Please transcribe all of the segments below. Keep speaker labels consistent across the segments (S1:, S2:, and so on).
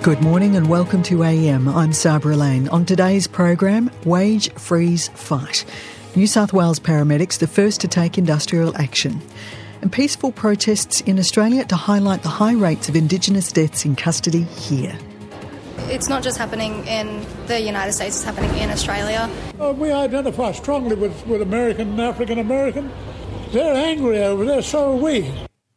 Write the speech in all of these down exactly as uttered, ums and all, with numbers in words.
S1: Good morning and welcome to A M. I'm Sabra Lane. On today's program, Wage Freeze Fight. New South Wales paramedics the first to take industrial action. And peaceful protests in Australia to highlight the high rates of Indigenous deaths in custody here.
S2: It's not just happening in the United States, it's happening in Australia.
S3: Uh, we identify strongly with, with American and African American. They're angry over there, so are we.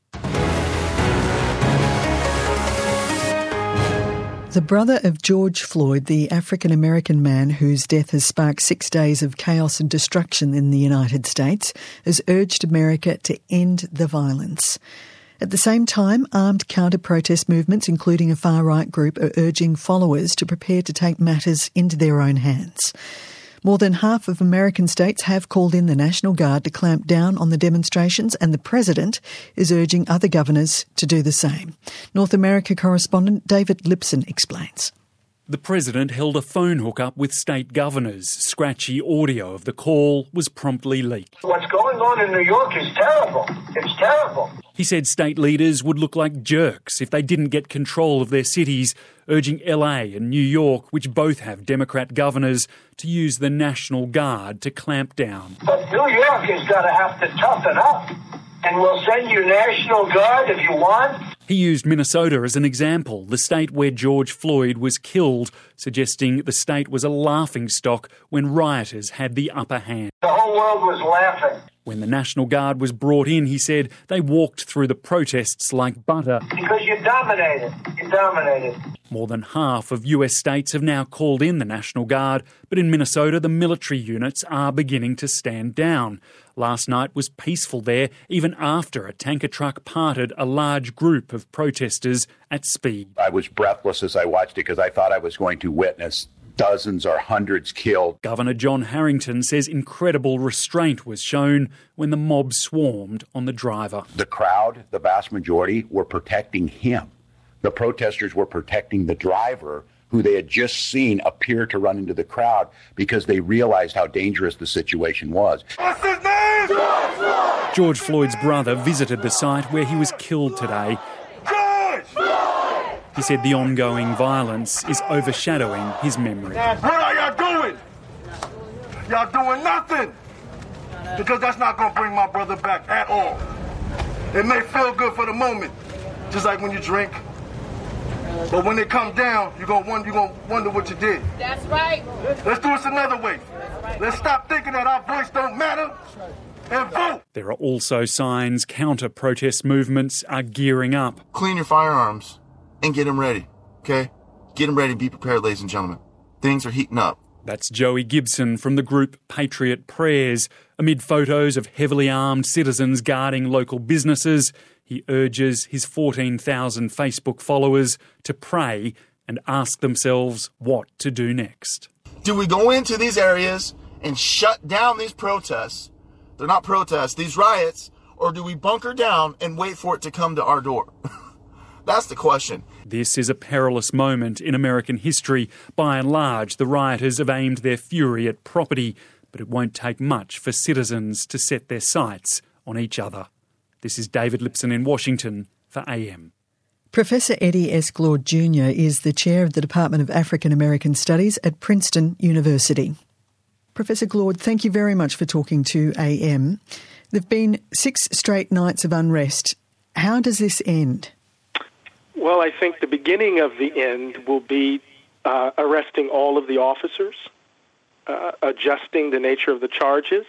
S1: The brother of George Floyd, the African-American man whose death has sparked six days of chaos and destruction in the United States, has urged America to end the violence. At the same time, armed counter-protest movements, including a far-right group, are urging followers to prepare to take matters into their own hands. More than half of American states have called in the National Guard to clamp down on the demonstrations, and the President is urging other governors to do the same. North America correspondent David Lipson explains.
S4: The President held a phone hook-up with state governors. Scratchy audio of the call was promptly leaked.
S5: What's going on in New York is terrible. It's terrible.
S4: He said state leaders would look like jerks if they didn't get control of their cities, urging L A and New York, which both have Democrat governors, to use the National Guard to clamp down.
S5: But New York is going to have to toughen up, and we'll send you National Guard if you want.
S4: He used Minnesota as an example, the state where George Floyd was killed, suggesting the state was a laughingstock when rioters had the upper hand.
S5: The whole world was laughing.
S4: When the National Guard was brought in, he said, they walked through the protests like butter.
S5: Because you dominated. You dominated.
S4: More than half of U S states have now called in the National Guard, but in Minnesota, the military units are beginning to stand down. Last night was peaceful there, even after a tanker truck parted a large group of protesters at speed.
S6: I was breathless as I watched it because I thought I was going to witness dozens or hundreds killed.
S4: Governor John Harrington says incredible restraint was shown when the mob swarmed on the driver.
S6: The crowd, the vast majority, were protecting him. The protesters were protecting the driver, who they had just seen appear to run into the crowd because they realized how dangerous the situation was.
S7: What's his name? George Floyd!
S4: George Floyd's brother visited the site where he was killed today.
S7: George Floyd!
S4: He said the ongoing violence is overshadowing his memory.
S7: What are y'all doing? Y'all doing nothing. Because that's not going to bring my brother back at all. It may feel good for the moment, just like when you drink. But when it comes down, you're going wonder, you're gonna wonder what you did.
S8: That's right.
S7: Let's do this another way. Let's stop thinking that our voice don't matter and vote.
S4: There are also signs counter-protest movements are gearing up.
S9: Clean your firearms and get them ready, okay? Get them ready. Be prepared, ladies and gentlemen. Things are heating up.
S4: That's Joey Gibson from the group Patriot Prayers. Amid photos of heavily armed citizens guarding local businesses, he urges his fourteen thousand Facebook followers to pray and ask themselves what to do next.
S9: Do we go into these areas and shut down these protests? They're not protests, these riots. Or do we bunker down and wait for it to come to our door? That's the question.
S4: This is a perilous moment in American history. By and large, the rioters have aimed their fury at property, but it won't take much for citizens to set their sights on each other. This is David Lipson in Washington for A M.
S1: Professor Eddie S. Glaude Junior is the chair of the Department of African American Studies at Princeton University. Professor Glaude, thank you very much for talking to A M. There have been six straight nights of unrest. How does this end?
S10: Well, I think the beginning of the end will be uh, arresting all of the officers, uh, adjusting the nature of the charges,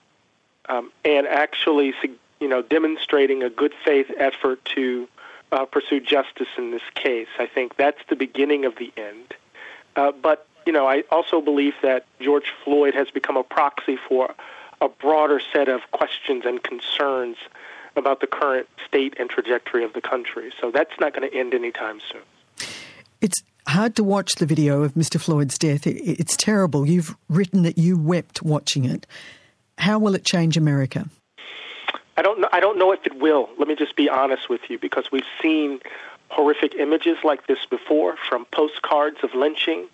S10: um, and actually, you know, demonstrating a good faith effort to uh, pursue justice in this case. I think that's the beginning of the end. Uh, but, you know, I also believe that George Floyd has become a proxy for a broader set of questions and concerns about the current state and trajectory of the country. So that's not going to end anytime soon.
S1: It's hard to watch the video of Mister Floyd's death. It's terrible. You've written that you wept watching it. How will it change America?
S10: I don't know. I don't know if it will. Let me just be honest with you, because we've seen horrific images like this before, from postcards of lynching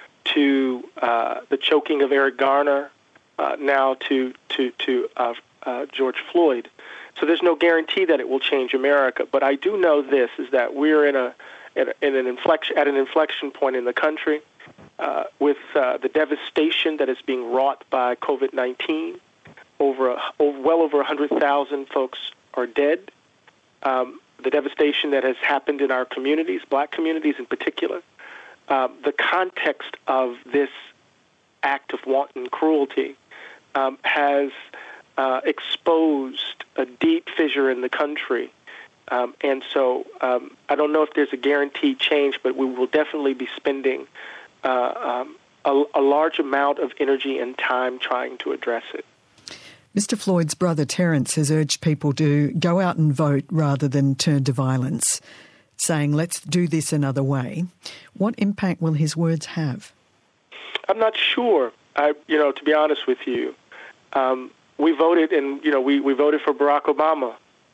S10: to uh, the choking of Eric Garner, uh, now to to to uh, uh, George Floyd. So there's no guarantee that it will change America. But I do know this, is that we're in a at, in an inflection, at an inflection point in the country, uh, with uh, the devastation that is being wrought by COVID nineteen. Over, a, over well over one hundred thousand folks are dead. Um, the devastation that has happened in our communities, black communities in particular. Um, the context of this act of wanton cruelty um, has uh, exposed a deep fissure in the country. Um, and so um, I don't know if there's a guaranteed change, but we will definitely be spending uh, um, a, a large amount of energy and time trying to address it.
S1: Mister Floyd's brother Terence has urged people to go out and vote rather than turn to violence, saying, let's do this another way. What impact will his words have?
S10: I'm not sure. I, you know, to be honest with you, um, we voted and, you know, we, we voted for Barack Obama,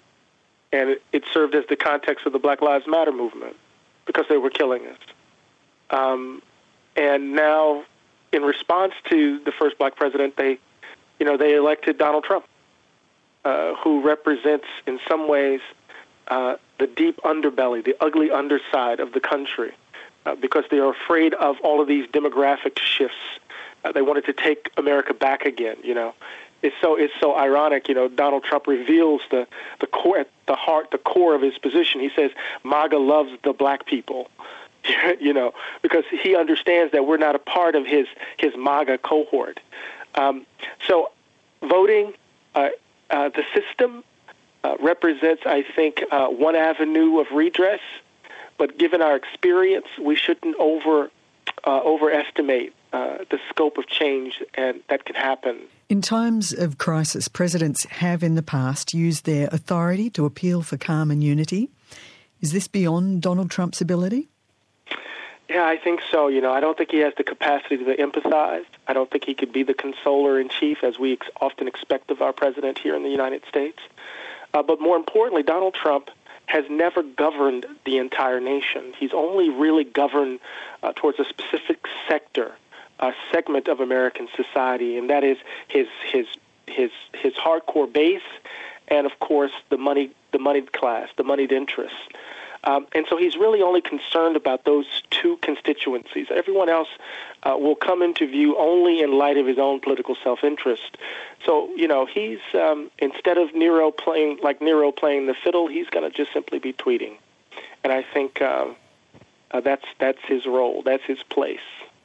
S10: and it, it served as the context of the Black Lives Matter movement because they were killing us. Um, and now, in response to the first black president, they You know, they elected Donald Trump, uh, who represents, in some ways, uh, the deep underbelly, the ugly underside of the country, uh, because they are afraid of all of these demographic shifts. Uh, they wanted to take America back again. You know, it's so it's so ironic. You know, Donald Trump reveals the the core, the heart, the core of his position. He says MAGA loves the black people. You know, because he understands that we're not a part of his his MAGA cohort. Um, so voting, uh, uh, the system uh, represents, I think, uh, one avenue of redress. But given our experience, we shouldn't over uh, overestimate uh, the scope of change and that can happen.
S1: In times of crisis, presidents have in the past used their authority to appeal for calm and unity. Is this beyond Donald Trump's ability?
S10: Yeah, I think so. You know, I don't think he has the capacity to empathize. I don't think he could be the consoler-in-chief, as we ex- often expect of our president here in the United States. Uh, but more importantly, Donald Trump has never governed the entire nation. He's only really governed uh, towards a specific sector, a segment of American society, and that is his his his his hardcore base, and of course the money the moneyed class, the moneyed interests. Um, and so he's really only concerned about those two constituencies. Everyone else uh, will come into view only in light of his own political self-interest. So, you know, he's, um, instead of Nero playing, like Nero playing the fiddle, he's going to just simply be tweeting. And I think uh, uh, that's that's his role, that's his place.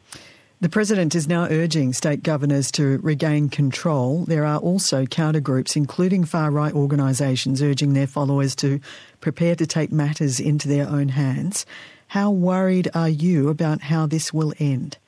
S1: The President is now urging state governors to regain control. There are also counter-groups, including far-right organisations, urging their followers to prepare to take matters into their own hands. How worried are you about how this will end?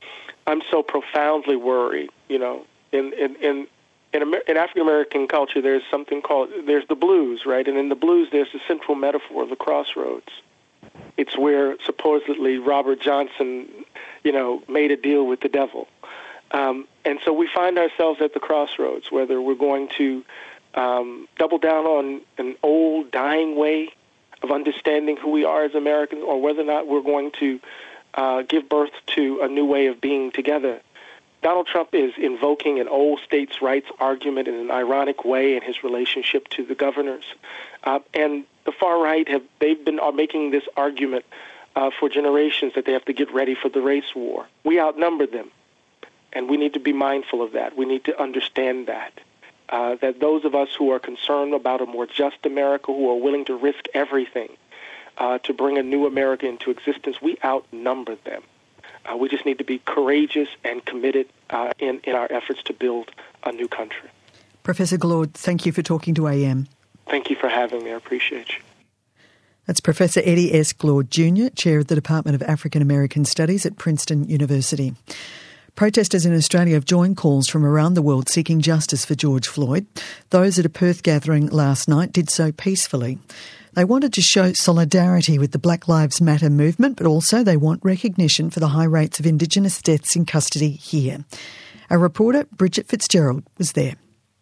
S10: I'm so profoundly worried. You know, in in in in, Amer- in African American culture, there's something called there's the blues, right? And in the blues, there's the central metaphor of the crossroads. It's where supposedly Robert Johnson, you know, made a deal with the devil. Um, and so we find ourselves at the crossroads, whether we're going to um, double down on an old, dying way of understanding who we are as Americans, or whether or not we're going to uh, give birth to a new way of being together. Donald Trump is invoking an old states' rights argument in an ironic way in his relationship to the governors. Uh, and the far right, have they've been are making this argument uh, for generations that they have to get ready for the race war. We outnumber them, and we need to be mindful of that. We need to understand that, uh, that those of us who are concerned about a more just America, who are willing to risk everything uh, to bring a new America into existence, we outnumber them. Uh, we just need to be courageous and committed uh, in, in our efforts to build a new country.
S1: Professor Glaude, thank you for talking to A M.
S10: Thank you for having me. I appreciate you.
S1: That's Professor Eddie S. Glaude Junior, Chair of the Department of African American Studies at Princeton University. Protesters in Australia have joined calls from around the world seeking justice for George Floyd. Those at a Perth gathering last night did so peacefully. They wanted to show solidarity with the Black Lives Matter movement, but also they want recognition for the high rates of Indigenous deaths in custody here. Our reporter, Bridget Fitzgerald, was there.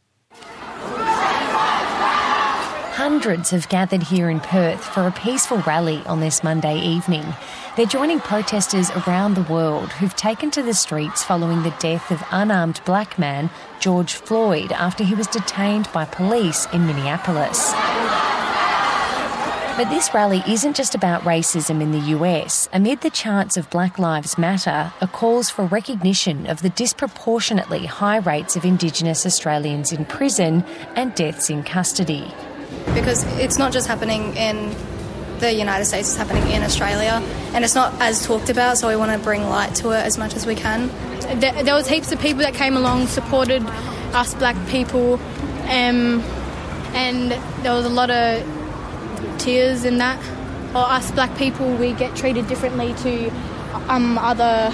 S8: Hundreds have gathered here in Perth for a peaceful rally on this Monday evening. They're joining protesters around the world who've taken to the streets following the death of unarmed black man George Floyd after he was detained by police in Minneapolis. But this rally isn't just about racism in the U S. Amid the chants of Black Lives Matter are calls for recognition of the disproportionately high rates of Indigenous Australians in prison and deaths in custody.
S2: Because it's not just happening in the United States, it's happening in Australia, and it's not as talked about, so we want to bring light to it as much as we can.
S11: There, there was heaps of people that came along, supported us black people, um, and there was a lot of tears in that. Or us black people, we get treated differently to um, other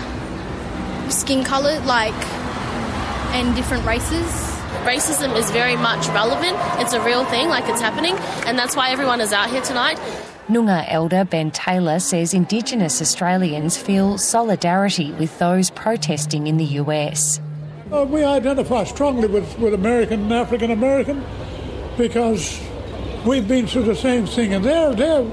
S11: skin colour, like, and different races.
S12: Racism is very much relevant. It's a real thing, like it's happening, and that's why everyone is out here tonight.
S8: Noongar elder Ben Taylor says Indigenous Australians feel solidarity with those protesting in the U S.
S3: Uh, we identify strongly with, with American and African American because we've been through the same thing, and they're they're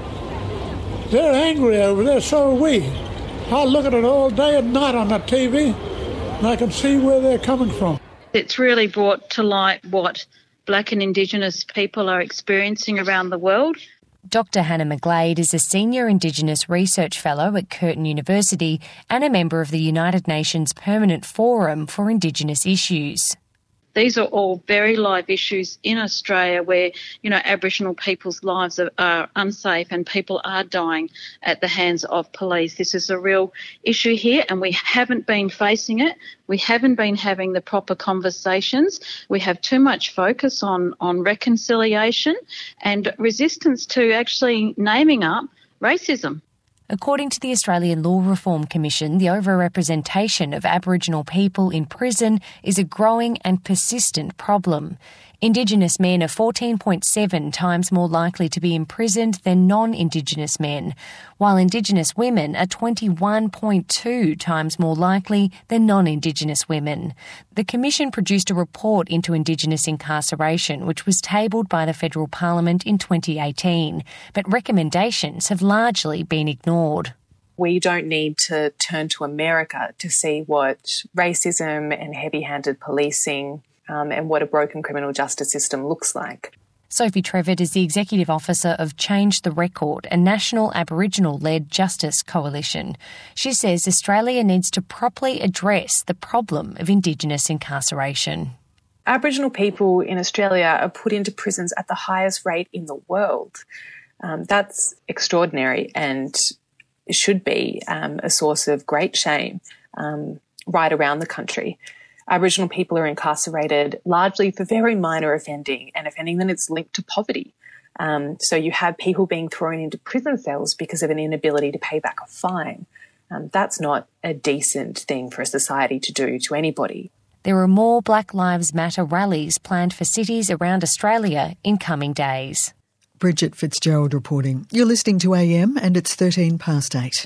S3: they're angry over there. So are we. I look at it all day and night on the T V, and I can see where they're coming from.
S13: It's really brought to light what Black and Indigenous people are experiencing around the world.
S8: Doctor Hannah McGlade is a Senior Indigenous Research Fellow at Curtin University and a member of the United Nations Permanent Forum for Indigenous Issues.
S13: These are all very live issues in Australia where, you know, Aboriginal people's lives are, are unsafe and people are dying at the hands of police. This is a real issue here, and we haven't been facing it. We haven't been having the proper conversations. We have too much focus on, on reconciliation and resistance to actually naming up racism.
S8: According to the Australian Law Reform Commission, the overrepresentation of Aboriginal people in prison is a growing and persistent problem. Indigenous men are fourteen point seven times more likely to be imprisoned than non-Indigenous men, while Indigenous women are twenty-one point two times more likely than non-Indigenous women. The Commission produced a report into Indigenous incarceration, which was tabled by the Federal Parliament in twenty eighteen, but recommendations have largely been ignored.
S14: We don't need to turn to America to see what racism and heavy-handed policing Um, and what a broken criminal justice system looks like.
S8: Sophie Trevett is the Executive Officer of Change the Record, a national Aboriginal-led justice coalition. She says Australia needs to properly address the problem of Indigenous incarceration.
S14: Aboriginal people in Australia are put into prisons at the highest rate in the world. Um, that's extraordinary and should be um, a source of great shame um, right around the country. Aboriginal people are incarcerated largely for very minor offending and offending that is linked to poverty. Um, so you have people being thrown into prison cells because of an inability to pay back a fine. Um, that's not a decent thing for a society to do to anybody.
S8: There are more Black Lives Matter rallies planned for cities around Australia in coming days.
S1: Bridget Fitzgerald reporting. You're listening to A M and it's thirteen past eight.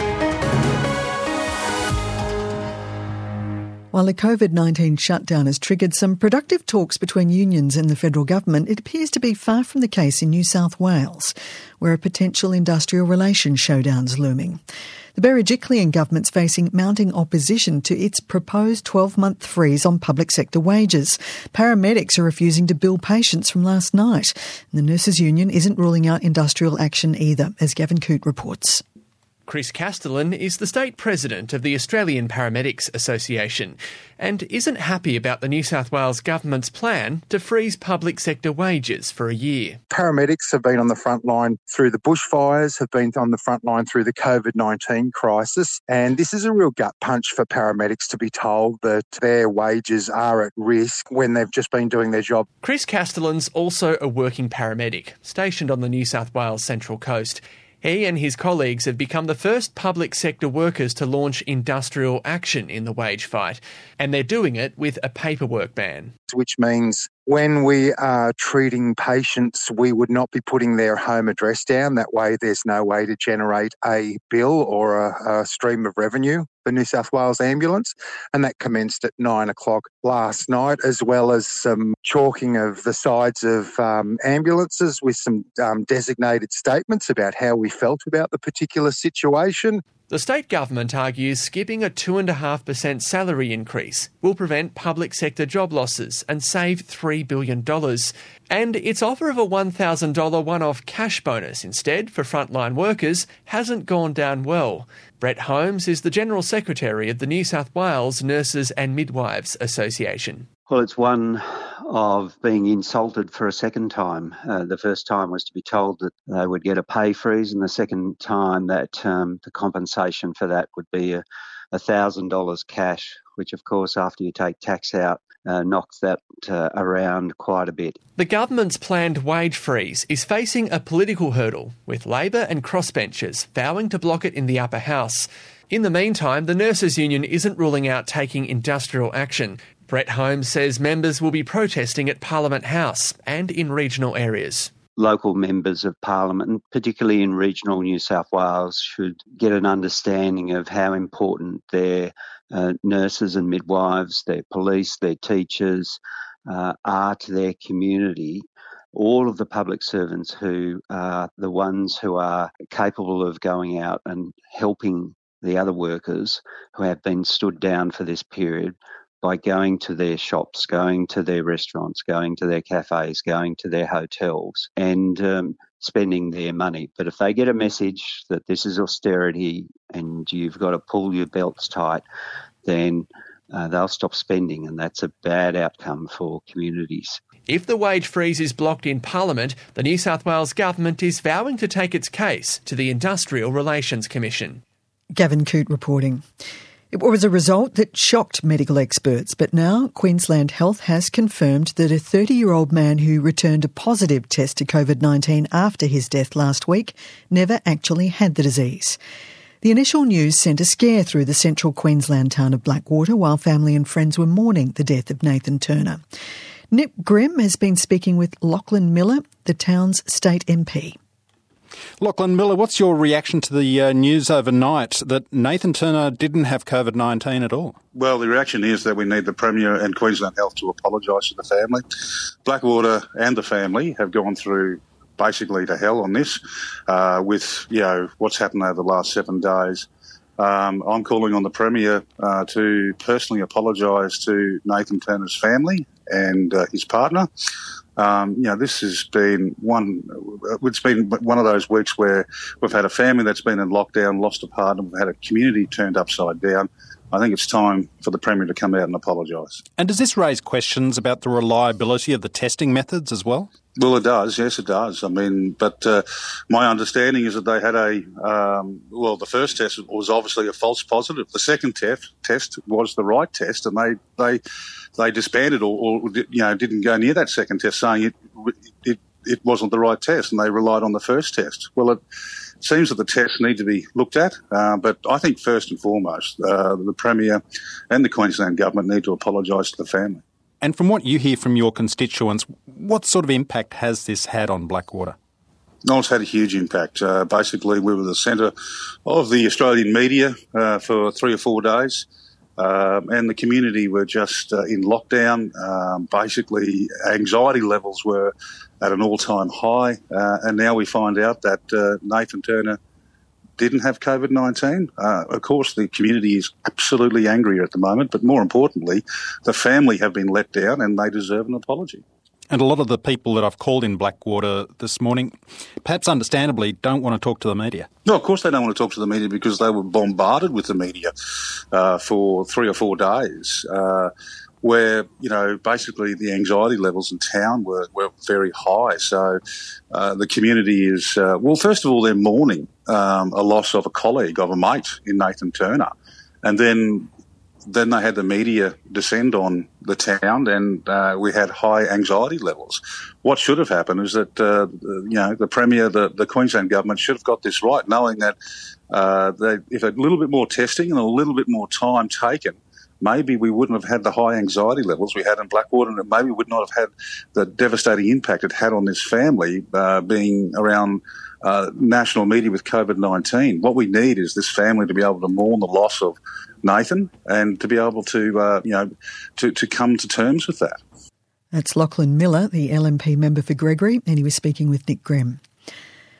S1: While the COVID nineteen shutdown has triggered some productive talks between unions and the federal government, it appears to be far from the case in New South Wales, where a potential industrial relations showdown's looming. The Berejiklian government's facing mounting opposition to its proposed twelve-month freeze on public sector wages. Paramedics are refusing to bill patients from last night. And the Nurses Union isn't ruling out industrial action either, as Gavin Coote reports.
S15: Chris Castellan is the state president of the Australian Paramedics Association and isn't happy about the New South Wales government's plan to freeze public sector wages for a year.
S16: Paramedics have been on the front line through the bushfires, have been on the front line through the COVID nineteen crisis, and this is a real gut punch for paramedics to be told that their wages are at risk when they've just been doing their job.
S15: Chris Castellan's also a working paramedic, stationed on the New South Wales Central Coast. He and his colleagues have become the first public sector workers to launch industrial action in the wage fight, and they're doing it with a paperwork ban.
S16: Which means when we are treating patients, we would not be putting their home address down. That way there's no way to generate a bill or a, a stream of revenue for New South Wales Ambulance. And that commenced at nine o'clock last night, as well as some chalking of the sides of um, ambulances with some um, designated statements about how we felt about the particular situation.
S15: The state government argues skipping a two point five percent salary increase will prevent public sector job losses and save three billion dollars. And its offer of a one thousand dollars one-off cash bonus instead for frontline workers hasn't gone down well. Brett Holmes is the General Secretary of the New South Wales Nurses and Midwives Association.
S17: Well, it's one of being insulted for a second time. Uh, the first time was to be told that they would get a pay freeze, and the second time that um, the compensation for that would be a one thousand dollars cash, which, of course, after you take tax out, uh, knocks that uh, around quite a bit.
S15: The government's planned wage freeze is facing a political hurdle, with Labor and crossbenchers vowing to block it in the upper house. In the meantime, the Nurses Union isn't ruling out taking industrial action. Brett Holmes says members will be protesting at Parliament House and in regional areas.
S17: Local members of Parliament, particularly in regional New South Wales, should get an understanding of how important their uh, nurses and midwives, their police, their teachers uh, are to their community. All of the public servants who are the ones who are capable of going out and helping the other workers who have been stood down for this period by going to their shops, going to their restaurants, going to their cafes, going to their hotels and um, spending their money. But if they get a message that this is austerity and you've got to pull your belts tight, then uh, they'll stop spending, and that's a bad outcome for communities.
S15: If the wage freeze is blocked in Parliament, the New South Wales government is vowing to take its case to the Industrial Relations Commission.
S1: Gavin Coote reporting. It was a result that shocked medical experts, but now Queensland Health has confirmed that a thirty-year-old man who returned a positive test to COVID nineteen after his death last week never actually had the disease. The initial news sent a scare through the central Queensland town of Blackwater while family and friends were mourning the death of Nathan Turner. Nick Grimm has been speaking with Lachlan Miller, the town's state M P.
S18: Lachlan Miller, what's your reaction to the uh, news overnight that Nathan Turner didn't have COVID nineteen at all?
S19: Well, the reaction is that we need the Premier and Queensland Health to apologise to the family. Blackwater and the family have gone through basically to hell on this uh, with, you know, what's happened over the last seven days. Um, I'm calling on the Premier uh, to personally apologise to Nathan Turner's family and uh, his partner. Um, you know, this has been one, it's been one of those weeks where we've had a family that's been in lockdown, lost a partner, we've had a community turned upside down. I think it's time for the Premier to come out and apologise.
S18: And does this raise questions about the reliability of the testing methods as well?
S19: Well, it does. Yes, it does. I mean, but uh, my understanding is that they had a, um, well, the first test was obviously a false positive. The second test test was the right test, and they they they disbanded or, or you know didn't go near that second test, saying it it it wasn't the right test, and they relied on the first test. Well, it seems that the tests need to be looked at, uh, but I think first and foremost, uh, the Premier and the Queensland Government need to apologise to the family.
S18: And from what you hear from your constituents, what sort of impact has this had on Blackwater?
S19: No, it's had a huge impact. Uh, basically, we were the centre of the Australian media uh, for three or four days, um, and the community were just uh, in lockdown. Um, basically, anxiety levels were at an all-time high, uh, and now we find out that uh, Nathan Turner didn't have COVID nineteen. Uh, of course, the community is absolutely angry at the moment, but more importantly, the family have been let down and they deserve an apology.
S18: And a lot of the people that I've called in Blackwater this morning, perhaps understandably, don't want to talk to the media.
S19: No, of course they don't want to talk to the media because they were bombarded with the media uh, for three or four days. Uh, where, you know, basically the anxiety levels in town were, were very high. So uh, the community is, uh, well, first of all, they're mourning um, a loss of a colleague, of a mate in Nathan Turner. And then then they had the media descend on the town and uh, we had high anxiety levels. What should have happened is that, uh, you know, the Premier, the, the Queensland Government should have got this right, knowing that uh, they, if a little bit more testing and a little bit more time taken, maybe we wouldn't have had the high anxiety levels we had in Blackwater, and maybe we would not have had the devastating impact it had on this family uh, being around uh, national media with COVID nineteen. What we need is this family to be able to mourn the loss of Nathan and to be able to, uh, you know, to, to come to terms with that.
S1: That's Lachlan Miller, the L N P member for Gregory, and he was speaking with Nick Grimm.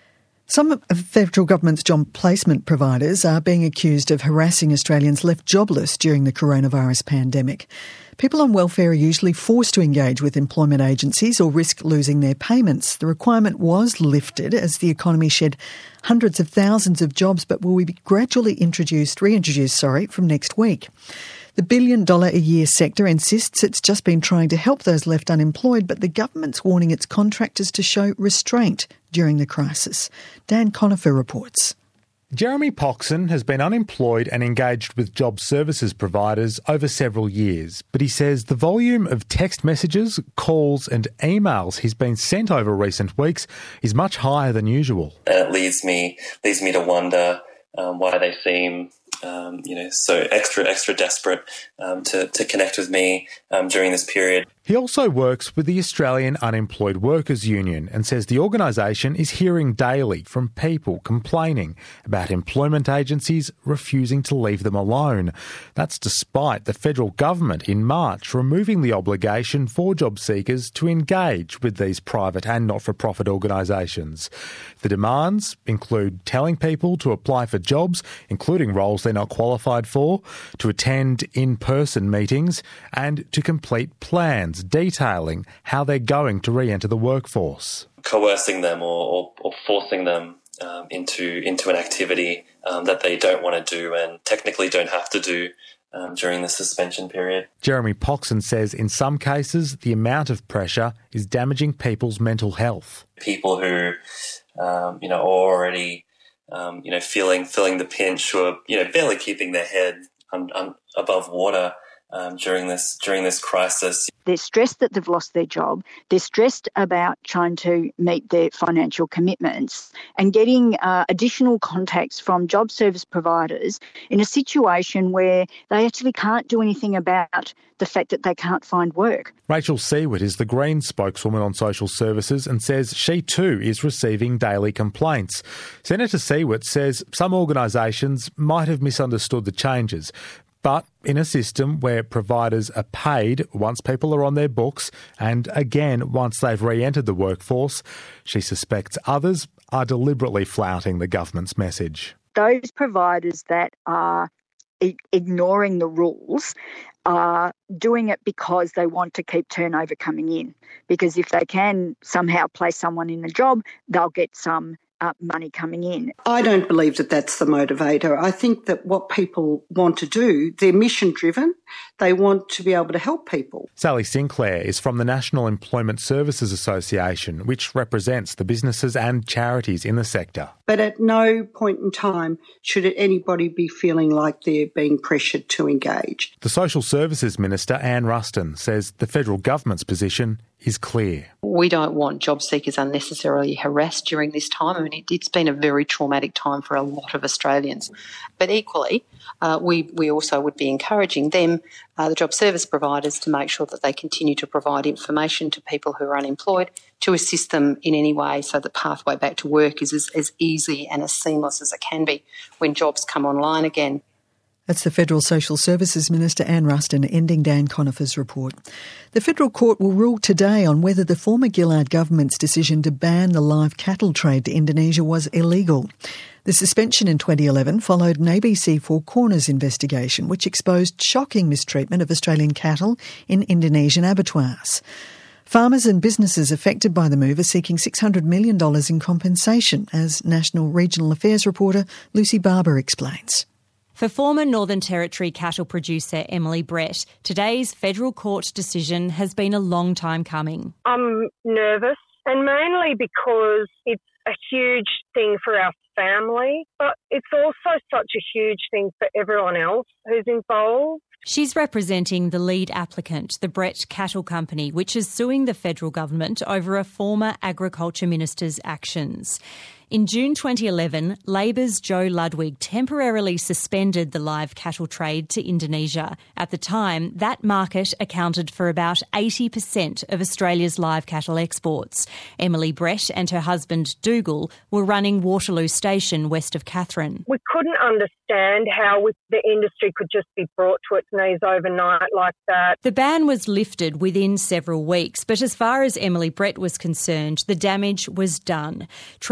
S1: Some of the federal government's job placement providers are being accused of harassing Australians left jobless during the coronavirus pandemic. People on welfare are usually forced to engage with employment agencies or risk losing their payments. The requirement was lifted as the economy shed hundreds of thousands of jobs, but will be gradually introduced, reintroduced, sorry, from next week. The billion-dollar-a-year sector insists it's just been trying to help those left unemployed, but the government's warning its contractors to show restraint during the crisis. Dan Conifer reports.
S20: Jeremy Poxon has been unemployed and engaged with job services providers over several years, but he says the volume of text messages, calls and emails he's been sent over recent weeks is much higher than usual.
S21: And it leads me leads me to wonder um, why they seem Um, you know, so extra, extra desperate um, to, to connect with me um, during this period.
S20: He also works with the Australian Unemployed Workers Union and says the organisation is hearing daily from people complaining about employment agencies refusing to leave them alone. That's despite the federal government in March removing the obligation for job seekers to engage with these private and not-for-profit organisations. The demands include telling people to apply for jobs, including roles they're not qualified for, to attend in-person meetings and to complete plans detailing how they're going to re-enter the workforce.
S21: Coercing them or, or, or forcing them um, into into an activity um, that they don't want to do and technically don't have to do um, during the suspension period.
S20: Jeremy Poxon says in some cases the amount of pressure is damaging people's mental health.
S21: People who um, you know are already um, you know feeling feeling the pinch, who are you know barely keeping their head un, un, above water. Um, during this during this crisis.
S22: They're stressed that they've lost their job. They're stressed about trying to meet their financial commitments and getting uh, additional contacts from job service providers in a situation where they actually can't do anything about the fact that they can't find work.
S20: Rachel Seward is the Greens spokeswoman on social services and says she too is receiving daily complaints. Senator Seward says some organisations might have misunderstood the changes, but in a system where providers are paid once people are on their books and again once they've re-entered the workforce, she suspects others are deliberately flouting the government's message.
S22: Those providers that are ignoring the rules are doing it because they want to keep turnover coming in. Because if they can somehow place someone in the job, they'll get some Uh, money coming in.
S23: I don't believe that that's the motivator. I think that what people want to do, they're mission driven. They want to be able to help people.
S20: Sally Sinclair is from the National Employment Services Association, which represents the businesses and charities in the sector.
S23: But at no point in time should anybody be feeling like they're being pressured to engage.
S20: The Social Services Minister, Anne Ruston, says the federal government's position is clear.
S24: We don't want job seekers unnecessarily harassed during this time. I mean, it, it's been a very traumatic time for a lot of Australians. But equally, uh, we, we also would be encouraging them, uh, the job service providers, to make sure that they continue to provide information to people who are unemployed to assist them in any way so the pathway back to work is as, as easy and as seamless as it can be when jobs come online again.
S1: That's the Federal Social Services Minister, Anne Ruston, ending Dan Conifer's report. The Federal Court will rule today on whether the former Gillard government's decision to ban the live cattle trade to Indonesia was illegal. The suspension in twenty eleven followed an A B C Four Corners investigation which exposed shocking mistreatment of Australian cattle in Indonesian abattoirs. Farmers and businesses affected by the move are seeking six hundred million dollars in compensation, as National Regional Affairs reporter Lucy Barber explains.
S25: For former Northern Territory cattle producer Emily Brett, today's federal court decision has been a long time coming.
S26: I'm nervous, and mainly because it's a huge thing for our family, but it's also such a huge thing for everyone else who's involved.
S25: She's representing the lead applicant, the Brett Cattle Company, which is suing the federal government over a former agriculture minister's actions. In June twenty eleven, Labor's Joe Ludwig temporarily suspended the live cattle trade to Indonesia. At the time, that market accounted for about eighty percent of Australia's live cattle exports. Emily Brett and her husband Dougal were running Waterloo Station west of Katherine.
S26: We couldn't understand how we, the industry could just be brought to its knees overnight like that.
S25: The ban was lifted within several weeks, but as far as Emily Brett was concerned, the damage was done. Trade relations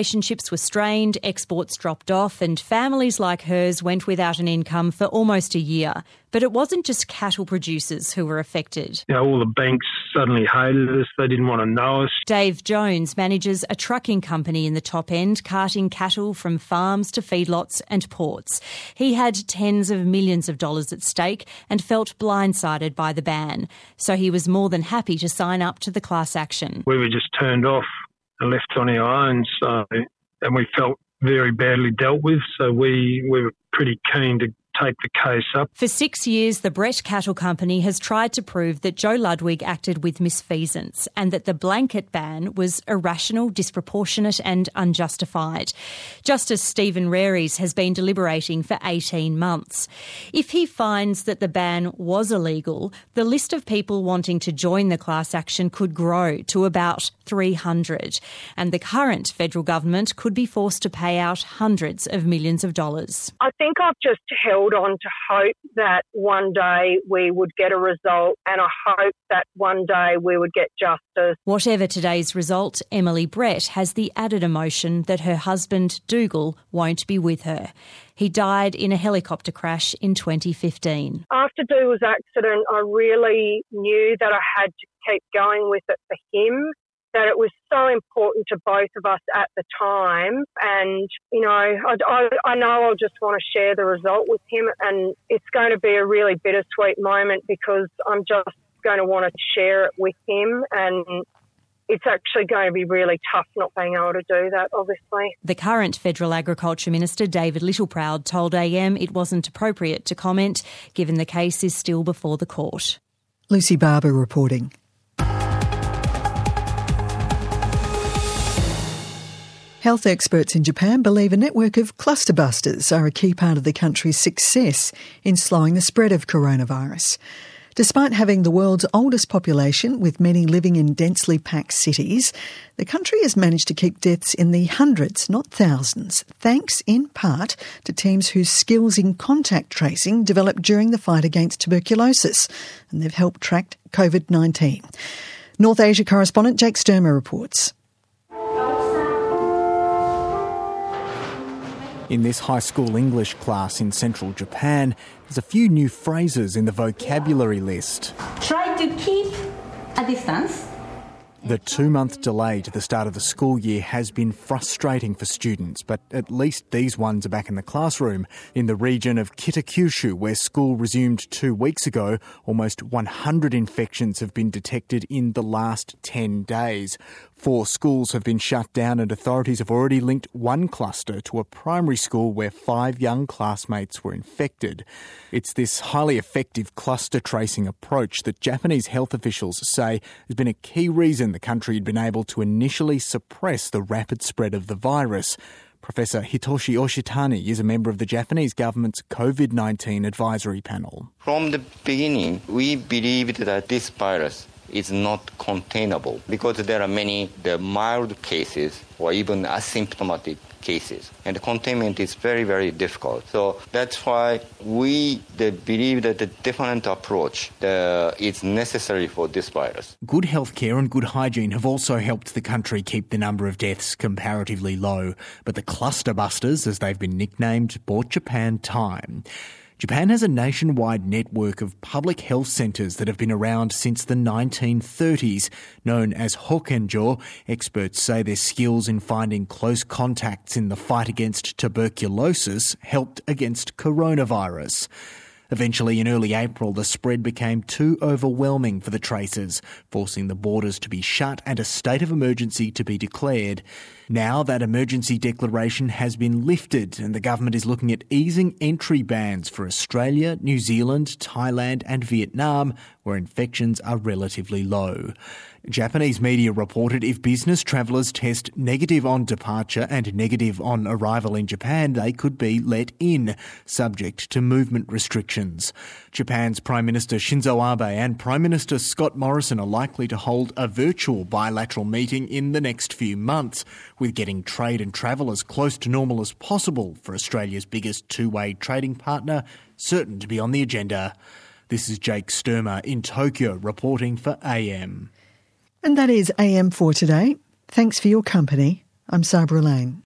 S25: relationships were strained, exports dropped off, and families like hers went without an income for almost a year. But it wasn't just cattle producers who were affected.
S4: You know, all the banks suddenly hated us. They didn't want to know us.
S25: Dave Jones manages a trucking company in the top end, carting cattle from farms to feedlots and ports. He had tens of millions of dollars at stake and felt blindsided by the ban. So he was more than happy to sign up to the class action.
S4: We were just turned off and left on our own, so and we felt very badly dealt with, so we, we were pretty keen to take the case up.
S25: For six years, the Brett Cattle Company has tried to prove that Joe Ludwig acted with misfeasance and that the blanket ban was irrational, disproportionate and unjustified. Justice Stephen Raries has been deliberating for eighteen months. If he finds that the ban was illegal, the list of people wanting to join the class action could grow to about three hundred, and the current federal government could be forced to pay out hundreds of millions of dollars.
S26: I think I've just held on to hope that one day we would get a result, and I hope that one day we would get justice.
S25: Whatever today's result, Emily Brett has the added emotion that her husband, Dougal, won't be with her. He died in a helicopter crash in twenty fifteen.
S26: After Dougal's accident, I really knew that I had to keep going with it for him, that it was so important to both of us at the time. And, you know, I, I, I know I'll just want to share the result with him, and it's going to be a really bittersweet moment because I'm just going to want to share it with him, and it's actually going to be really tough not being able to do that, obviously.
S25: The current Federal Agriculture Minister, David Littleproud, told A M it wasn't appropriate to comment, given the case is still before the court.
S1: Lucy Barber reporting. Health experts in Japan believe a network of cluster busters are a key part of the country's success in slowing the spread of coronavirus. Despite having the world's oldest population, with many living in densely packed cities, the country has managed to keep deaths in the hundreds, not thousands, thanks in part to teams whose skills in contact tracing developed during the fight against tuberculosis, and they've helped track COVID nineteen. North Asia correspondent Jake Sturmer reports.
S5: In this high school English class in central Japan, there's a few new phrases in the vocabulary list.
S6: Try to keep a distance.
S5: The two-month delay to the start of the school year has been frustrating for students, but at least these ones are back in the classroom. In the region of Kitakyushu, where school resumed two weeks ago, almost one hundred infections have been detected in the last ten days. Four schools have been shut down, and authorities have already linked one cluster to a primary school where five young classmates were infected. It's this highly effective cluster tracing approach that Japanese health officials say has been a key reason the country had been able to initially suppress the rapid spread of the virus. Professor Hitoshi Oshitani is a member of the Japanese government's COVID nineteen advisory panel.
S7: From the beginning, we believed that this virus is not containable because there are many the mild cases or even asymptomatic cases, and the containment is very, very difficult. So that's why we the, believe that the different approach the, is necessary for this virus.
S5: Good healthcare and good hygiene have also helped the country keep the number of deaths comparatively low, but the cluster busters, as they've been nicknamed, bought Japan time. Japan has a nationwide network of public health centres that have been around since the nineteen thirties. Known as Hokenjo, experts say their skills in finding close contacts in the fight against tuberculosis helped against coronavirus. Eventually, in early April, the spread became too overwhelming for the tracers, forcing the borders to be shut and a state of emergency to be declared. Now that emergency declaration has been lifted, and the government is looking at easing entry bans for Australia, New Zealand, Thailand and Vietnam, where infections are relatively low. Japanese media reported if business travellers test negative on departure and negative on arrival in Japan, they could be let in, subject to movement restrictions. Japan's Prime Minister Shinzo Abe and Prime Minister Scott Morrison are likely to hold a virtual bilateral meeting in the next few months, with getting trade and travel as close to normal as possible for Australia's biggest two-way trading partner certain to be on the agenda. This is Jake Sturmer in Tokyo reporting for A M.
S1: And that is A M for today. Thanks for your company. I'm Sabra Lane.